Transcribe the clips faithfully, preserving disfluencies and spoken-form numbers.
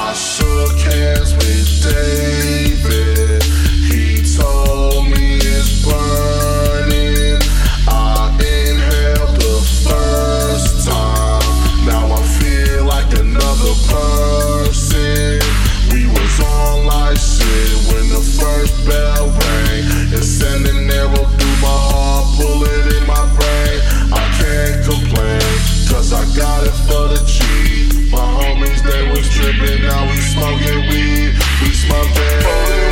I shook hands with David. He told me it's burning. I inhaled the first time. Now I feel like another person. We was on like shit when the first bell rang. It's sending an arrow through my heart, bullet in my brain. I can't complain, cause I got it for the cheap. My homies, they was tripping, now we smoking weed. We smoking.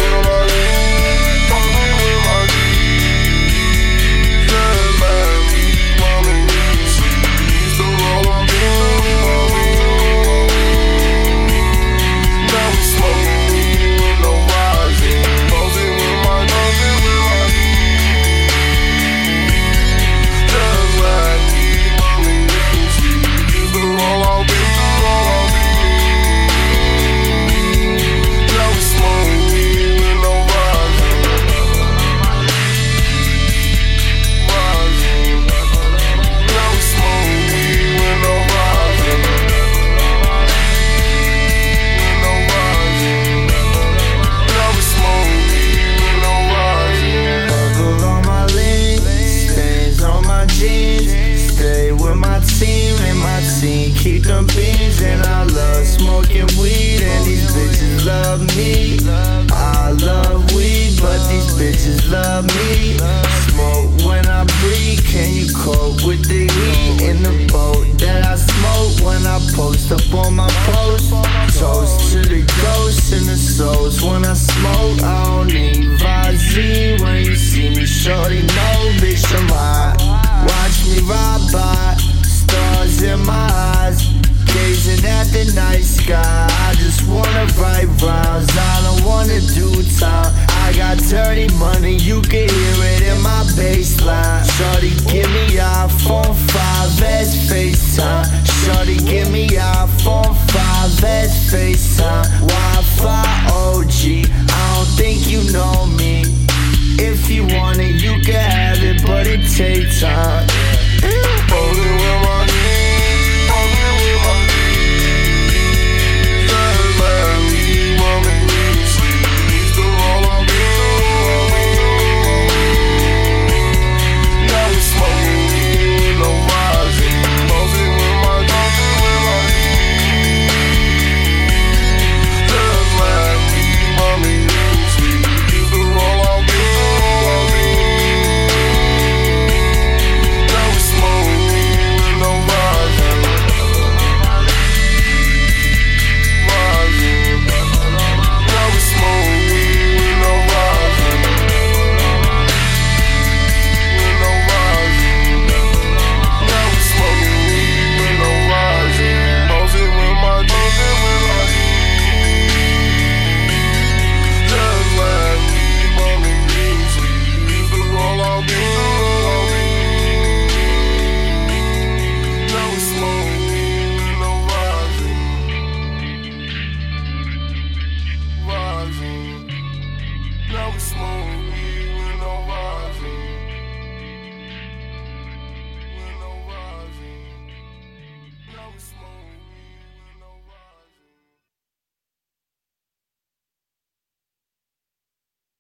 Keep them beans and I love smoking weed and these bitches love me. I love weed but these bitches love me. Smoke when I breathe, can you cope with the heat? In the boat that I smoke when I post up on my post. Toast to the ghosts and the souls when I smoke. I don't need Visine when you see me, shorty, no bitch I'm high. Watch me ride by, stars in my eyes, gazing at the night sky. I just wanna write rhymes, I don't wanna do time. I got dirty money, you can hear it in my bassline. Shorty, give me iPhone five S FaceTime. Shorty, give me iPhone five S FaceTime. Wi-Fi O G, I don't think you know me. If you want it, you can have it, but it takes time.